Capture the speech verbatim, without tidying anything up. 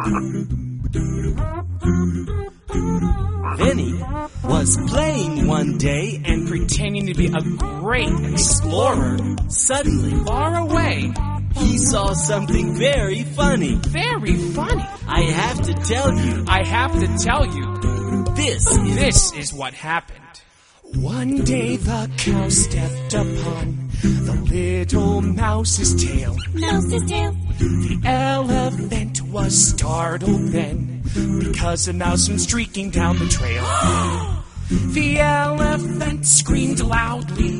Vinny was playing one day and pretending to be a great explorer. Suddenly, Far away. he saw something very funny. Very funny. I have to tell you, I have to tell you, this is... this is what happened. One day the cow stepped upon the little mouse's tail. Mouse's tail. The elephant was startled then, because a mouse went streaking down the trail. The elephant screamed loudly.